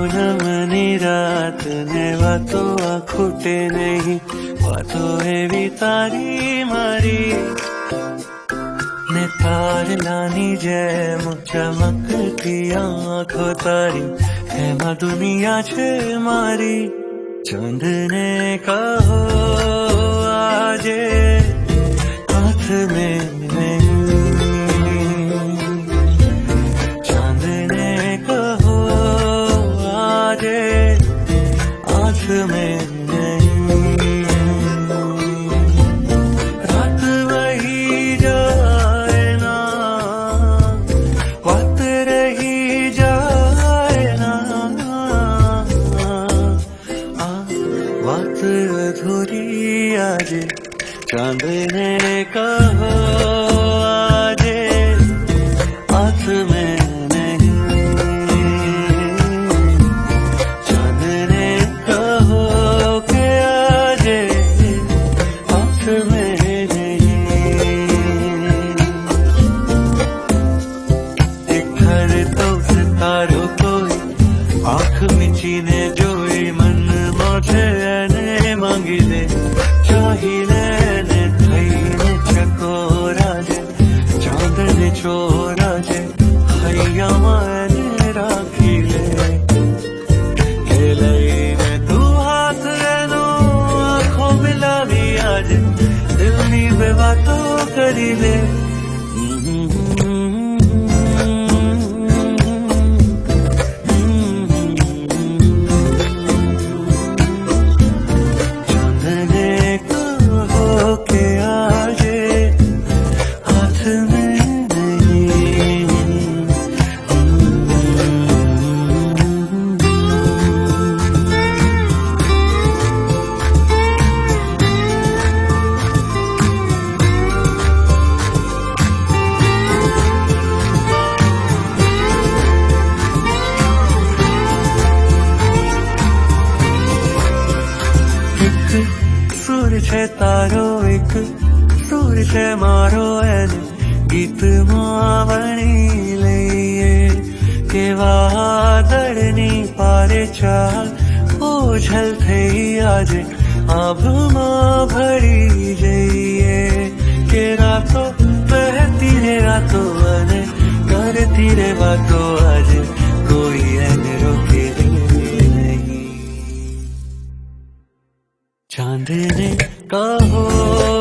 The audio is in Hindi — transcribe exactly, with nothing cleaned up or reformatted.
પૂનમની રાત ને વાતો આ ખૂટે નહીં, વાતો એવી તારી મારી ને તારલાની જેમ ચમકતી આંખો તારી, એમાં દુનિયા છે મારી. ચાંદને કહો આજે હાથ में नहीं, चांदने कहो आजे आँख में नहीं. रात वही जाए ना, बात रही जाए ना, बात अधूरी आजे. चांदने कहो आजे हाथ में नहीं, चांदने कहो के आजे हाथ में नहीं. एक घर तो सितारों कोई आँख मिचीने जोई, मन मोछे ने मांगी ले चाहिए छोरा जे हैया मैंने राखी ले ले लईने तू हाथ लेनो आँखों मिलावी आज, दिल नी बे बातों करी ले. चांदने कहो के आजे हाथ में સુર છે તારો એક સુર છે મારો, એને ગીતમાં વણી લઈએ. કેવા વાદળની પારે ચાલ ઓઝલ થઈ આજે આભમાં ભળી જઈએ. કે રાતો બહેતી રે રાતો અને કરતી રે વાતો આજે કોઈ એને રોકે नहीं. चांदने कहो